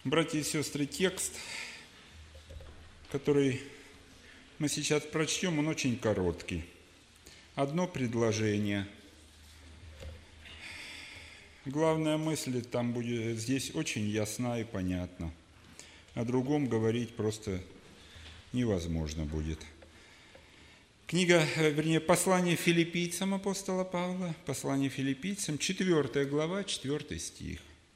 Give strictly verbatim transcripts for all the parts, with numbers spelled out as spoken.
Братья и сестры, текст, который мы сейчас прочтем, он очень короткий. Одно предложение. Главная мысль там будет здесь очень ясна и понятна. О другом говорить просто невозможно будет. Книга, вернее, послание филиппийцам апостола Павла, послание филиппийцам, четвёртая глава, четвёртый стих.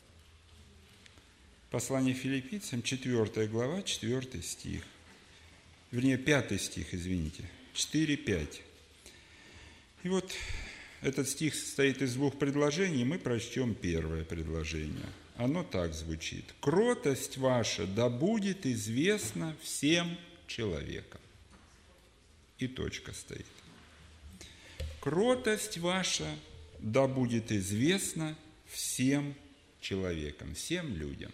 Послание филиппийцам, четвёртая глава, четвёртый стих. Вернее, пятый стих, извините, четыре пять. И вот этот стих состоит из двух предложений, мы прочтем первое предложение. Оно так звучит. «Кротость ваша да будет известна всем человекам». И точка стоит. «Кротость ваша да будет известна всем человекам, всем людям».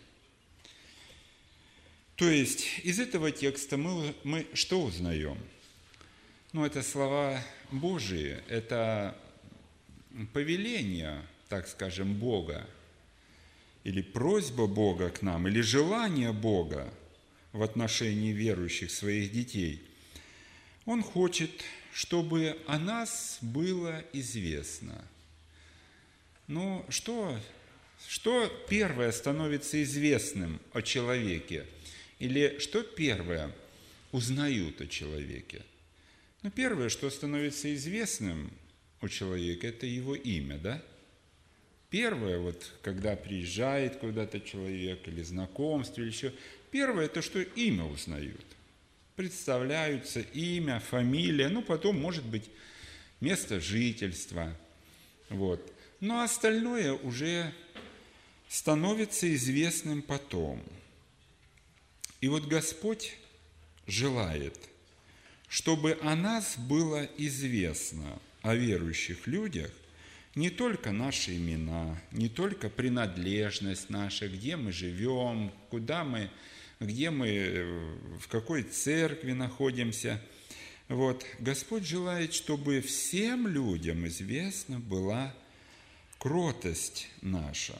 То есть из этого текста мы, мы что узнаем? Ну, это слова Божии, это повеление, так скажем, Бога, или просьба Бога к нам, или желание Бога в отношении верующих своих детей. Он хочет, чтобы о нас было известно. Ну, что, что первое становится известным о человеке? Или что первое узнают о человеке? Ну, первое, что становится известным у человека, это его имя, да? Первое, вот, когда приезжает куда-то человек, или знакомство, или еще, первое, это что имя узнают. Представляются имя, фамилия, ну, потом, может быть, место жительства. Вот. Но остальное уже становится известным потом. И вот Господь желает, чтобы о нас было известно, о верующих людях, не только наши имена, не только принадлежность наша, где мы живем, куда мы, где мы, в какой церкви находимся. Вот. Господь желает, чтобы всем людям известна была кротость наша.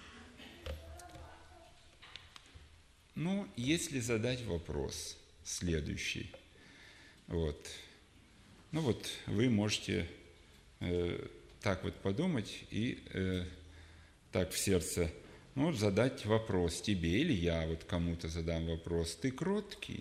Ну, если задать вопрос следующий, вот, ну вот вы можете э, так вот подумать и э, так в сердце, ну, задать вопрос тебе, или я вот кому-то задам вопрос, ты кроткий?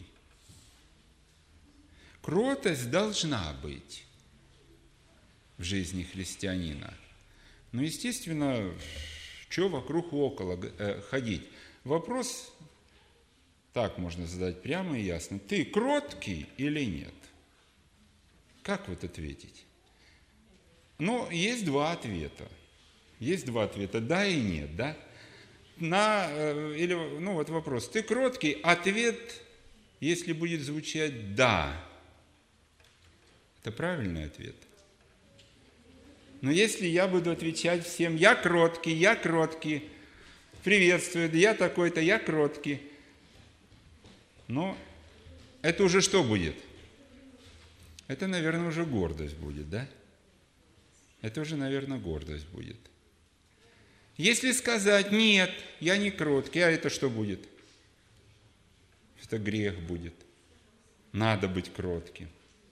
Кротость должна быть в жизни христианина. Ну, естественно, что вокруг около э, ходить? Вопрос так можно задать прямо и ясно. Ты кроткий или нет? Как вот ответить? Ну, есть два ответа. Есть два ответа, да и нет, да? На, или, ну, вот вопрос, ты кроткий? Ответ, если будет звучать «да», это правильный ответ. Но если я буду отвечать всем «я кроткий, я кроткий», приветствую, я такой-то, я кроткий, но это уже что будет? Это, наверное, уже гордость будет, да? Это уже, наверное, гордость будет. Если сказать «нет, я не кроткий», а это что будет? Это грех будет. Надо быть кротким.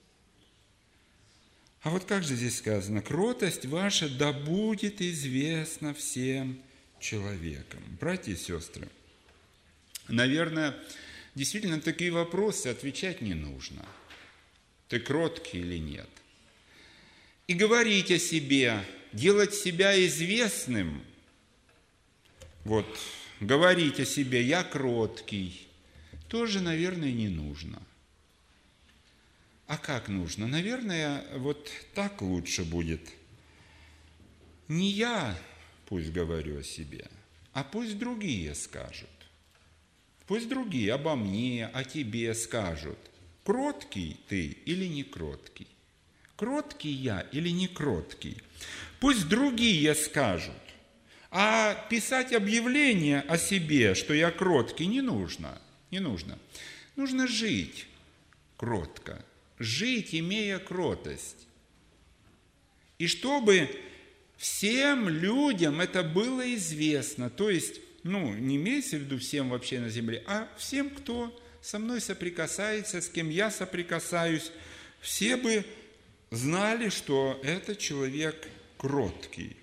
А вот как же здесь сказано? «Кротость ваша да будет известна всем человекам». Братья и сестры, наверное, действительно, такие вопросы отвечать не нужно. Ты кроткий или нет? И говорить о себе, делать себя известным, вот, говорить о себе, я кроткий, тоже, наверное, не нужно. А как нужно? Наверное, вот так лучше будет. Не я пусть говорю о себе, а пусть другие скажут. Пусть другие обо мне, о тебе скажут, кроткий ты или не кроткий, кроткий я или не кроткий. Пусть другие скажут, а писать объявление о себе, что я кроткий, не нужно, не нужно. Нужно жить кротко, жить, имея кротость. И чтобы всем людям это было известно, то есть ну, не имеется в виду всем вообще на земле, а всем, кто со мной соприкасается, с кем я соприкасаюсь, все бы знали, что этот человек кроткий.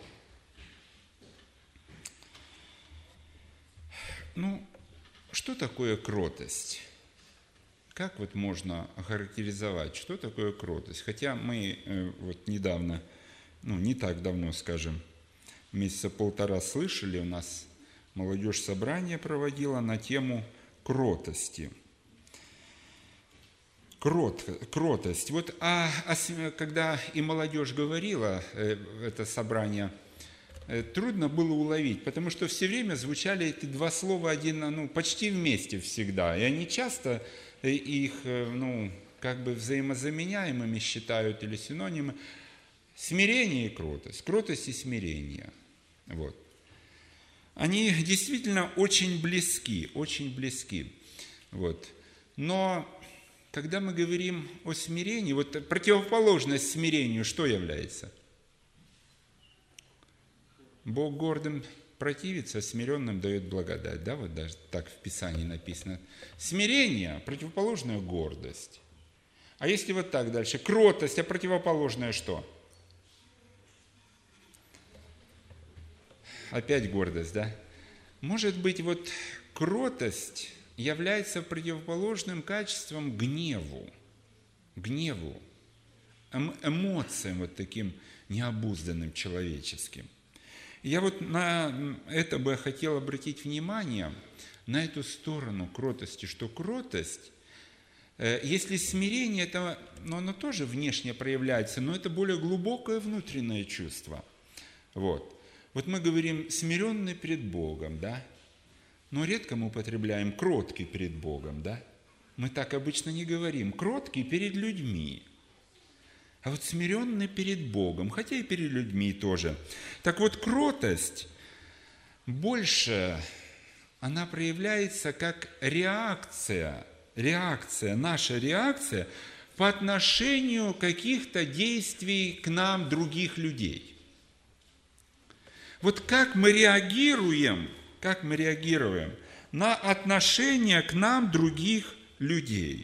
Ну, что такое кротость? Как вот можно охарактеризовать, что такое кротость? Хотя мы э, вот недавно, ну, не так давно, скажем, месяца полтора слышали, у нас молодежь собрание проводила на тему кротости. Крот, кротость. Вот а, а когда и молодежь говорила, э, это собрание, э, трудно было уловить, потому что все время звучали эти два слова один, ну, почти вместе всегда. И они часто их, ну, как бы взаимозаменяемыми считают или синонимы. Смирение и кротость. Кротость и смирение. Вот. Они действительно очень близки, очень близки. Вот. Но когда мы говорим о смирении, вот противоположность смирению что является? Бог гордым противится, смиренным дает благодать. Да, вот даже так в Писании написано. Смирение, противоположная гордость. А если вот так дальше? Кротость, а противоположная что? Опять гордость, да? Может быть, вот кротость является противоположным качеством гневу. Гневу. Эм, эмоциям вот таким необузданным человеческим. Я вот на это бы хотел обратить внимание, на эту сторону кротости, что кротость, если смирение, это, ну, оно тоже внешне проявляется, но это более глубокое внутреннее чувство. Вот, вот мы говорим смиренный пред Богом, да, но редко мы употребляем кроткий пред Богом, да. Мы так обычно не говорим, кроткий перед людьми. А вот смиренный перед Богом, хотя и перед людьми тоже. Так вот, кротость больше, она проявляется как реакция, реакция, наша реакция по отношению каких-то действий к нам других людей. Вот как мы реагируем, как мы реагируем на отношение к нам других людей.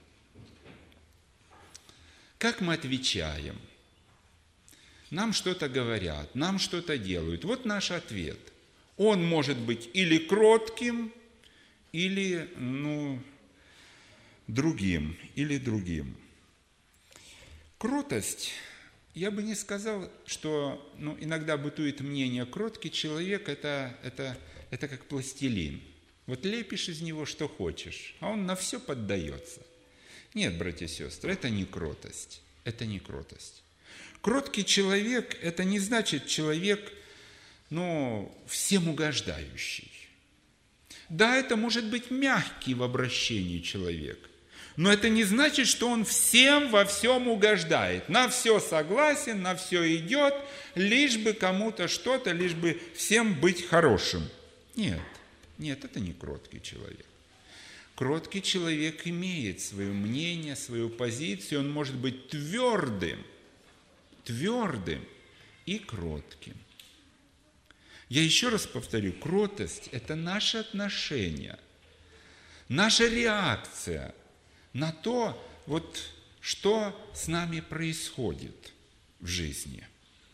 Как мы отвечаем? Нам что-то говорят, нам что-то делают. Вот наш ответ. Он может быть или кротким, или, ну, другим, или другим. Кротость, я бы не сказал, что, ну, иногда бытует мнение, кроткий человек это, это, это как пластилин. Вот лепишь из него что хочешь, а он на все поддается. Нет, братья и сестры, это не кротость. Это не кротость. Кроткий человек – это не значит человек, ну, всем угождающий. Да, это может быть мягкий в обращении человек, но это не значит, что он всем во всем угождает. На все согласен, на все идет, лишь бы кому-то что-то, лишь бы всем быть хорошим. Нет, нет, это не кроткий человек. Кроткий человек имеет свое мнение, свою позицию, он может быть твердым, твердым и кротким. Я еще раз повторю, кротость – это наше отношение, наша реакция на то, вот, что с нами происходит в жизни.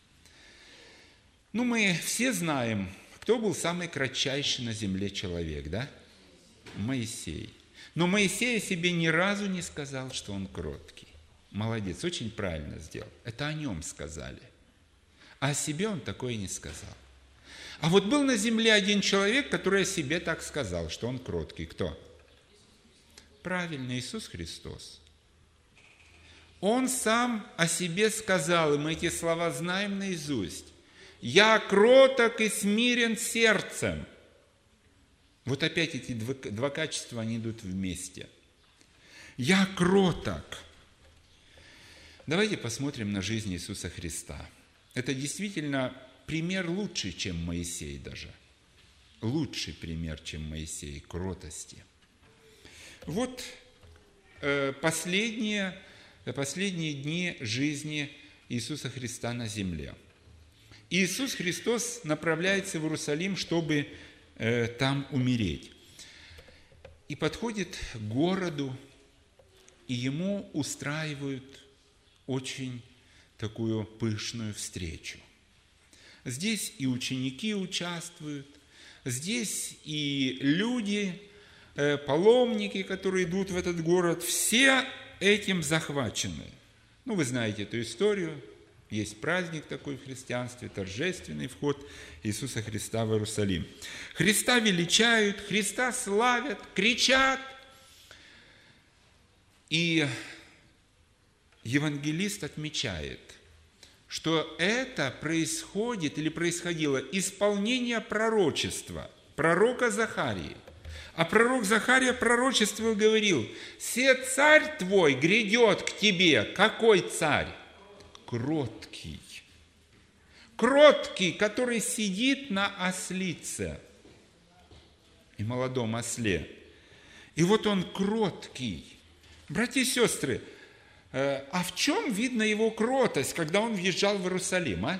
Ну, мы все знаем, кто был самый кратчайший на земле человек, да? Моисей. Но Моисей о себе ни разу не сказал, что он кроткий. Молодец, очень правильно сделал. Это о нем сказали. А о себе он такое не сказал. А вот был на земле один человек, который о себе так сказал, что он кроткий. Кто? Правильно, Иисус Христос. Он сам о себе сказал, и мы эти слова знаем наизусть. «Я кроток и смирен сердцем». Вот опять эти два, два качества, они идут вместе. «Я кроток». Давайте посмотрим на жизнь Иисуса Христа. Это действительно пример лучший, чем Моисей даже. Лучший пример, чем Моисей, кротости. Вот э, последние, последние дни жизни Иисуса Христа на земле. Иисус Христос направляется в Иерусалим, чтобы э, там умереть. И подходит к городу, и ему устраивают очень такую пышную встречу. Здесь и ученики участвуют, здесь и люди, э, паломники, которые идут в этот город, все этим захвачены. Ну, вы знаете эту историю. Есть праздник такой в христианстве, торжественный вход Иисуса Христа в Иерусалим. Христа величают, Христа славят, кричат. И евангелист отмечает, что это происходит или происходило исполнение пророчества пророка Захарии. А пророк Захария пророчествовал, говорил: «Се царь твой грядет к тебе». Какой царь? Кроткий. Кроткий, который сидит на ослице и молодом осле. И вот он кроткий. Братья и сестры, а в чем видно его кротость, когда он въезжал в Иерусалим, а?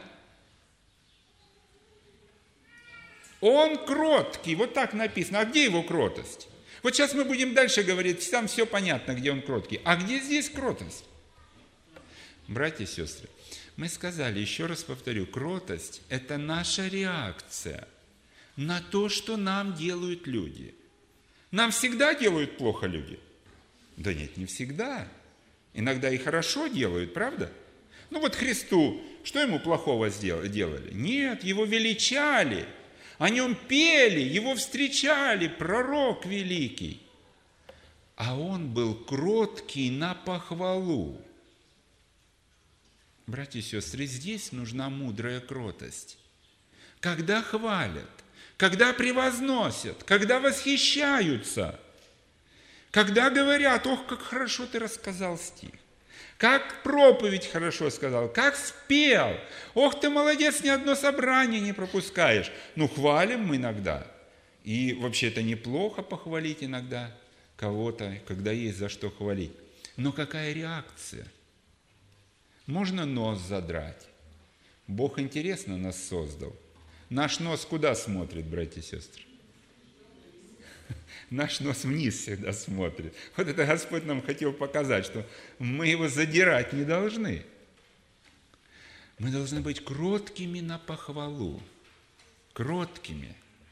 Он кроткий, вот так написано. А где его кротость? Вот сейчас мы будем дальше говорить, там все понятно, где он кроткий. А где здесь кротость? Братья и сестры, мы сказали, еще раз повторю, кротость – это наша реакция на то, что нам делают люди. Нам всегда делают плохо люди? Да нет, не всегда. Иногда и хорошо делают, правда? Ну вот Христу, что ему плохого делали? Нет, его величали, о нем пели, его встречали, пророк великий. А он был кроткий на похвалу. Братья и сестры, здесь нужна мудрая кротость. Когда хвалят, когда превозносят, когда восхищаются, когда говорят: ох, как хорошо ты рассказал стих, как проповедь хорошо сказал, как спел, ох, ты молодец, ни одно собрание не пропускаешь. Ну, хвалим мы иногда. И вообще это неплохо похвалить иногда кого-то, когда есть за что хвалить. Но какая реакция? Можно нос задрать. Бог интересно нас создал. Наш нос куда смотрит, братья и сестры? Наш нос вниз всегда смотрит. Вот это Господь нам хотел показать, что мы его задирать не должны. Мы должны быть кроткими на похвалу. Кроткими.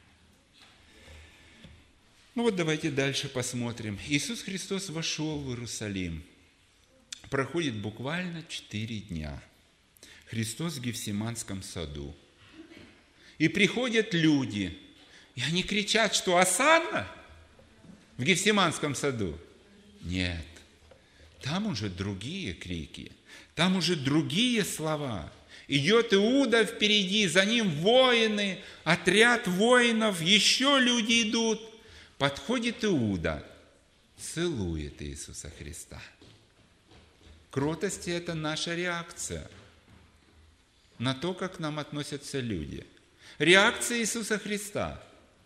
Ну вот давайте дальше посмотрим. Иисус Христос вошел в Иерусалим. Проходит буквально четыре дня. Христос в Гефсиманском саду. И приходят люди, и они кричат, что осанна в Гефсиманском саду. Нет, там уже другие крики, там уже другие слова. Идет Иуда впереди, за ним воины, отряд воинов, еще люди идут. Подходит Иуда, целует Иисуса Христа. Кротость – это наша реакция на то, как к нам относятся люди. Реакция Иисуса Христа.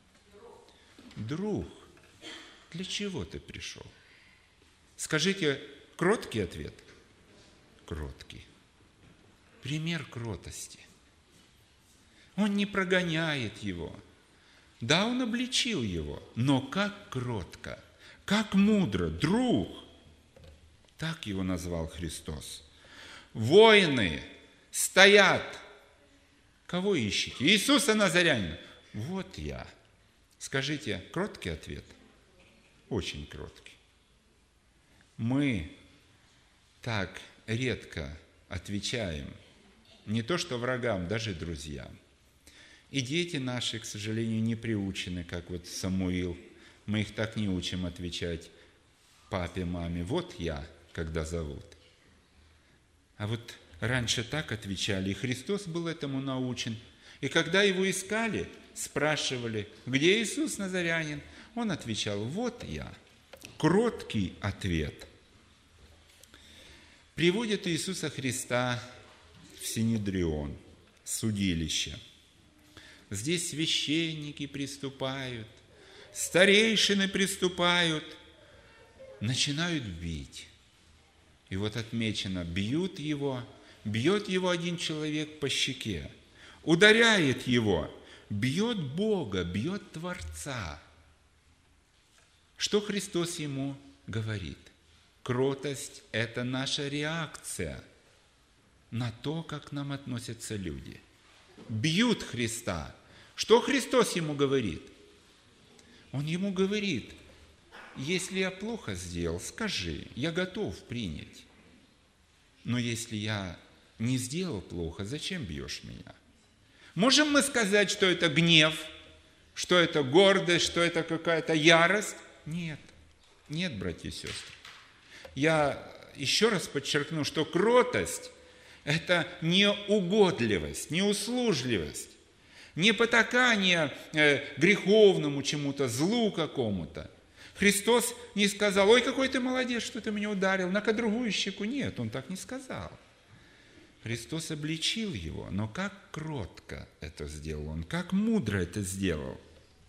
Друг, для чего ты пришел? Скажите, кроткий ответ? Кроткий. Пример кротости. Он не прогоняет его. Да, он обличил его, но как кротко, как мудро, друг. Так его назвал Христос. Воины стоят. Кого ищете? Иисуса Назарянина. Вот я. Скажите, кроткий ответ? Очень кроткий. Мы так редко отвечаем, не то что врагам, даже друзьям. И дети наши, к сожалению, не приучены, как вот Самуил. Мы их так не учим отвечать папе, маме. Вот я, когда зовут. А вот раньше так отвечали, и Христос был этому научен. И когда его искали, спрашивали, где Иисус Назарянин, он отвечал: вот я. Кроткий ответ. Приводят Иисуса Христа в Синедрион, судилище. Здесь священники приступают, старейшины приступают, начинают бить. И вот отмечено, бьют его, бьет его один человек по щеке, ударяет его, бьет Бога, бьет Творца. Что Христос ему говорит? Кротость – это наша реакция на то, как к нам относятся люди. Бьют Христа. Что Христос ему говорит? Он ему говорит: если я плохо сделал, скажи, я готов принять. Но если я не сделал плохо, зачем бьешь меня? Можем мы сказать, что это гнев, что это гордость, что это какая-то ярость? Нет, нет, братья и сестры. Я еще раз подчеркну, что кротость – это не угодливость, не услужливость, не потакание греховному чему-то, злу какому-то. Христос не сказал: ой, какой ты молодец, что ты меня ударил, на-ка другую щеку. Нет, Он так не сказал. Христос обличил его, но как кротко это сделал он, как мудро это сделал.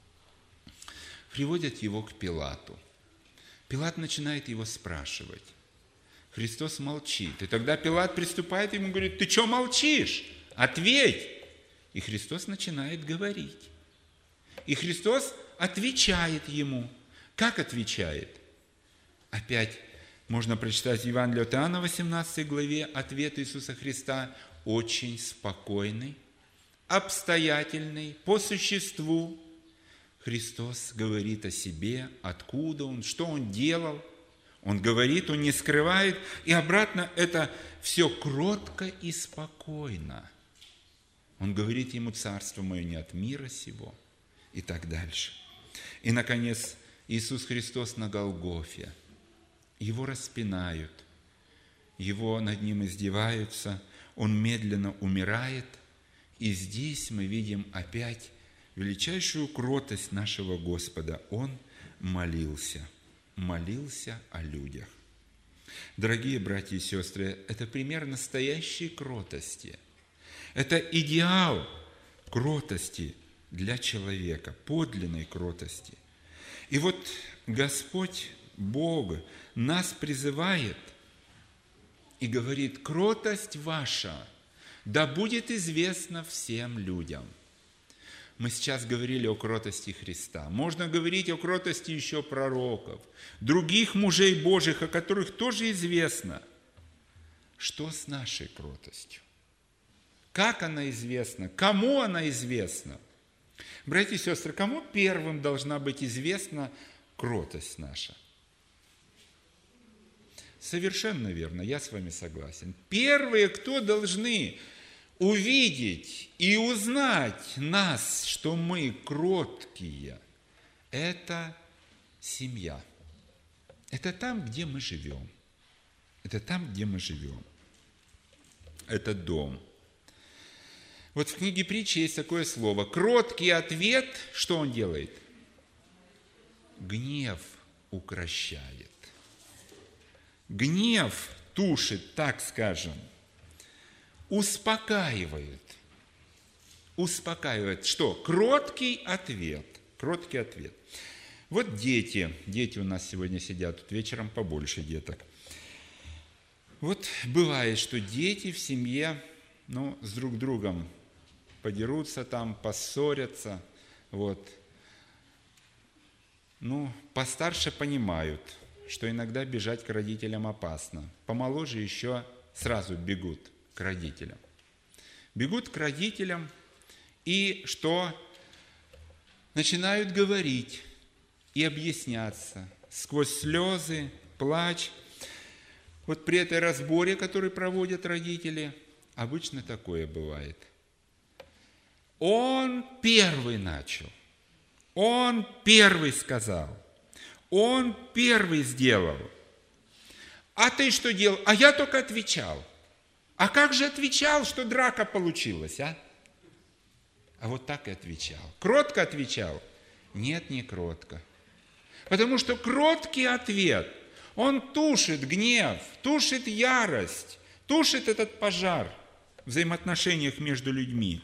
Приводят его к Пилату. Пилат начинает его спрашивать. Христос молчит. И тогда Пилат приступает ему и говорит: ты что молчишь? Ответь! И Христос начинает говорить. И Христос отвечает ему. Как отвечает? Опять можно прочитать в Евангелии от Иоанна, восемнадцатой главе, ответ Иисуса Христа очень спокойный, обстоятельный, по существу. Христос говорит о себе, откуда Он, что Он делал. Он говорит, Он не скрывает. И обратно это все кротко и спокойно. Он говорит ему: царство мое не от мира сего, и так дальше. И, наконец, Иисус Христос на Голгофе. Его распинают, его над ним издеваются, он медленно умирает. И здесь мы видим опять величайшую кротость нашего Господа. Он молился, молился о людях. Дорогие братья и сестры, это пример настоящей кротости. Это идеал кротости для человека, подлинной кротости. И вот Господь Бог нас призывает и говорит: кротость ваша да будет известна всем людям. Мы сейчас говорили о кротости Христа. Можно говорить о кротости еще пророков, других мужей Божьих, о которых тоже известно. Что с нашей кротостью? Как она известна? Кому она известна? Братья и сестры, кому первым должна быть известна кротость наша? Совершенно верно, я с вами согласен. Первые, кто должны увидеть и узнать нас, что мы кроткие, это семья. Это там, где мы живем. Это там, где мы живем. Это дом. Вот в книге Притчи есть такое слово. Кроткий ответ, что он делает? Гнев укрощает. Гнев тушит, так скажем, успокаивает. Успокаивает. Что? Кроткий ответ. Кроткий ответ. Вот дети. Дети у нас сегодня сидят. Тут вечером побольше деток. Вот бывает, что дети в семье, ну, с друг другом подерутся там, поссорятся. Вот. Ну, постарше понимают, что иногда бежать к родителям опасно. Помоложе еще сразу бегут к родителям. Бегут к родителям и что? Начинают говорить и объясняться сквозь слезы, плач. Вот при этой разборе, который проводят родители, обычно такое бывает. Он первый начал, он первый сказал, он первый сделал. А ты что делал? А я только отвечал. А как же отвечал, что драка получилась, а? А вот так и отвечал. Кротко отвечал? Нет, не кротко. Потому что кроткий ответ, он тушит гнев, тушит ярость, тушит этот пожар в взаимоотношениях между людьми.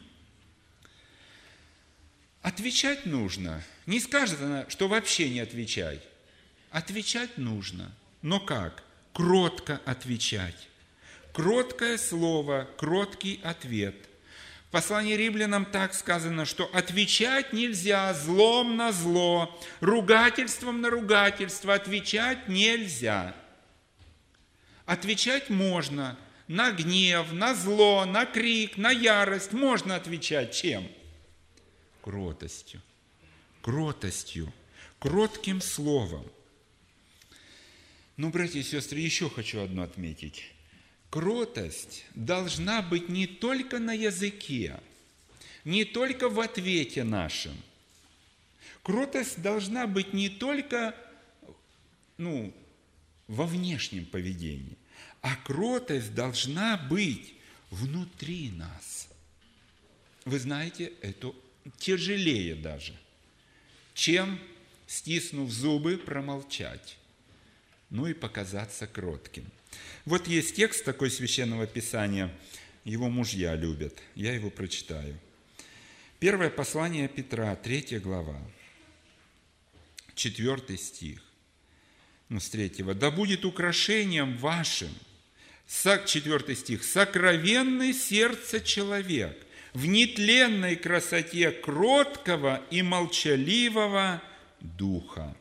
Отвечать нужно. Не скажет она, что вообще не отвечай. Отвечать нужно. Но как? Кротко отвечать. Кроткое слово, кроткий ответ. послании Римлянам так сказано, что отвечать нельзя злом на зло, ругательством на ругательство отвечать нельзя. Отвечать можно на гнев, на зло, на крик, на ярость. Можно отвечать чем? Кротостью. Кротостью. Кротким словом. Ну, братья и сестры, еще хочу одно отметить. Кротость должна быть не только на языке, не только в ответе нашем. Кротость должна быть не только ну, во внешнем поведении, а кротость должна быть внутри нас. Вы знаете, это тяжелее даже, чем, стиснув зубы, промолчать, ну и показаться кротким. Вот есть текст такой Священного Писания, его мужья любят, я его прочитаю. Первое послание Петра, третья глава, четвертый стих, ну, с третьего. «Да будет украшением вашим, четвертый стих, сокровенный сердце человек, в нетленной красоте кроткого и молчаливого духа».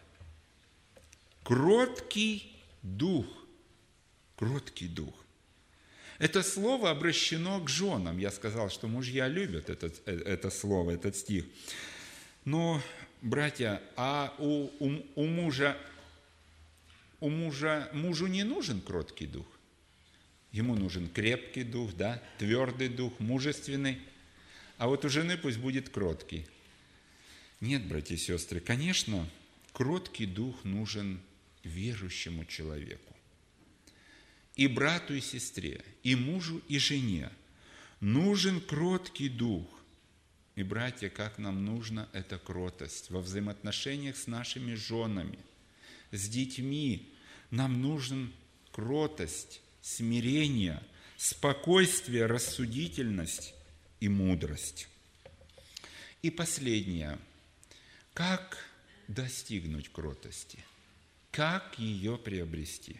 Кроткий дух. Кроткий дух. Это слово обращено к женам. Я сказал, что мужья любят это, это слово, этот стих. Но, братья, а у, у, у мужа, у мужа, мужу не нужен кроткий дух. Ему нужен крепкий дух, да, твердый дух, мужественный. А вот у жены пусть будет кроткий. Нет, братья и сестры, конечно, кроткий дух нужен верующему человеку. И брату, и сестре, и мужу, и жене нужен кроткий дух. И, братья, как нам нужна эта кротость во взаимоотношениях с нашими женами, с детьми. Нам нужен кротость, смирение, спокойствие, рассудительность и мудрость. И последнее. Как достигнуть кротости? Как ее приобрести?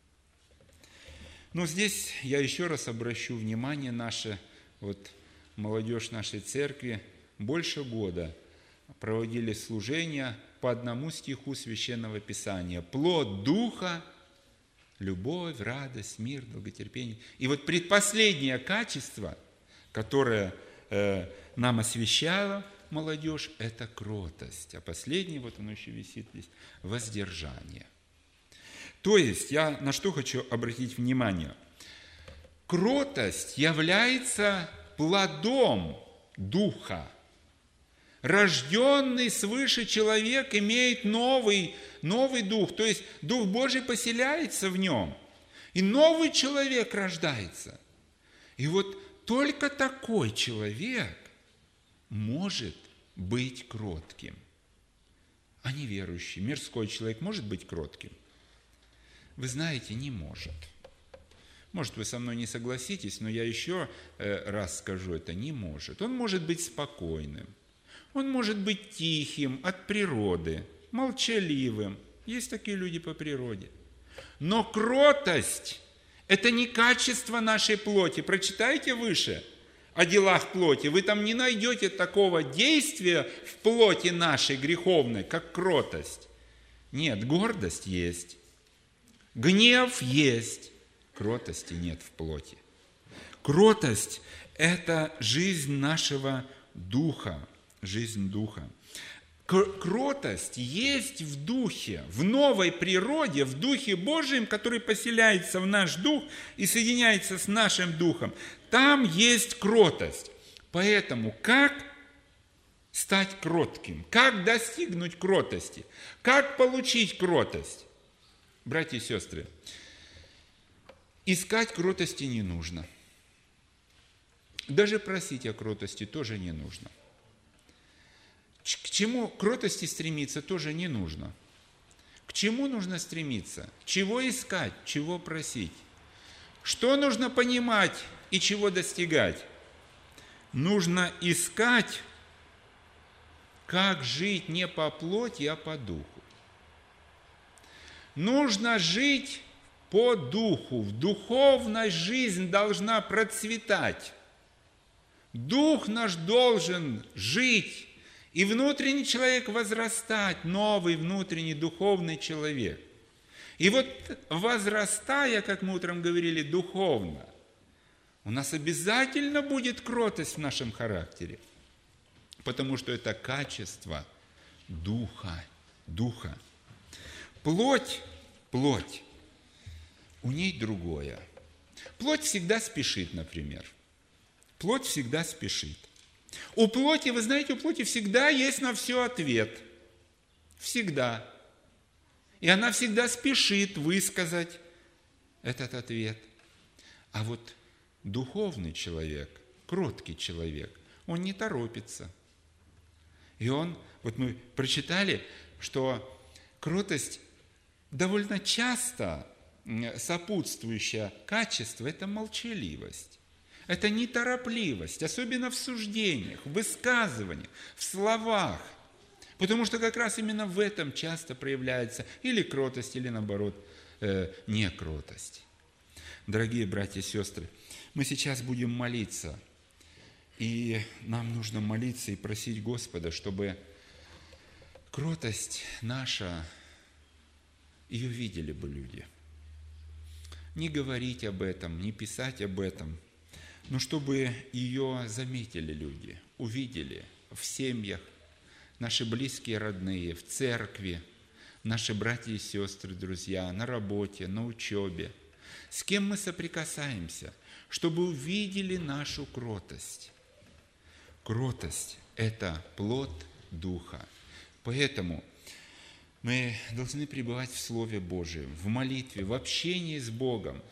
Ну, здесь я еще раз обращу внимание наше, вот молодежь нашей церкви больше года проводили служения по одному стиху Священного Писания. Плод Духа, любовь, радость, мир, долготерпение. И вот предпоследнее качество, которое э, нам освящало молодежь, это кротость. А последнее, вот оно еще висит здесь, воздержание. То есть, я на что хочу обратить внимание. Кротость является плодом Духа. Рожденный свыше человек имеет новый, новый Дух, то есть Дух Божий поселяется в нем, и новый человек рождается. И вот только такой человек может быть кротким, а не верующий. Мирской человек может быть кротким? Вы знаете, не может. Может, вы со мной не согласитесь, но я еще раз скажу, это не может. Он может быть спокойным, он может быть тихим от природы, молчаливым. Есть такие люди по природе. Но кротость – это не качество нашей плоти. Прочитайте выше о делах плоти. Вы там не найдете такого действия в плоти нашей греховной, как кротость. Нет, гордость есть. Гнев есть, кротости нет в плоти. Кротость – это жизнь нашего духа, жизнь духа. Кротость есть в духе, в новой природе, в духе Божьем, который поселяется в наш дух и соединяется с нашим духом. Там есть кротость. Поэтому как стать кротким? Как достигнуть кротости? Как получить кротость? Братья и сестры, искать кротости не нужно. Даже просить о кротости тоже не нужно. К чему кротости стремиться тоже не нужно. К чему нужно стремиться? Чего искать? Чего просить? Что нужно понимать и чего достигать? Нужно искать, как жить не по плоти, а по духу. Нужно жить по духу. Духовная жизнь должна процветать. Дух наш должен жить, и внутренний человек возрастать, новый внутренний духовный человек. И вот возрастая, как мы утром говорили, духовно, у нас обязательно будет кротость в нашем характере, потому что это качество духа, духа. Плоть, плоть, у ней другое. Плоть всегда спешит, например. Плоть всегда спешит. У плоти, вы знаете, у плоти всегда есть на все ответ. Всегда. И она всегда спешит высказать этот ответ. А вот духовный человек, кроткий человек, он не торопится. И он, вот мы прочитали, что кротость довольно часто сопутствующее качество – это молчаливость. Это неторопливость, особенно в суждениях, в высказываниях, в словах. Потому что как раз именно в этом часто проявляется или кротость, или наоборот, э, некротость. Дорогие братья и сестры, мы сейчас будем молиться. И нам нужно молиться и просить Господа, чтобы кротость наша, ее видели бы люди. Не говорить об этом, не писать об этом, но чтобы ее заметили люди, увидели в семьях, наши близкие, родные, в церкви, наши братья и сестры, друзья, на работе, на учебе, с кем мы соприкасаемся, чтобы увидели нашу кротость. Кротость – это плод Духа. Поэтому мы должны пребывать в Слове Божьем, в молитве, в общении с Богом,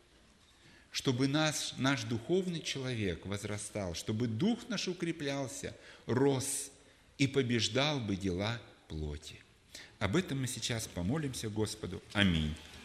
чтобы наш, наш духовный человек возрастал, чтобы дух наш укреплялся, рос и побеждал бы дела плоти. Об этом мы сейчас помолимся Господу. Аминь.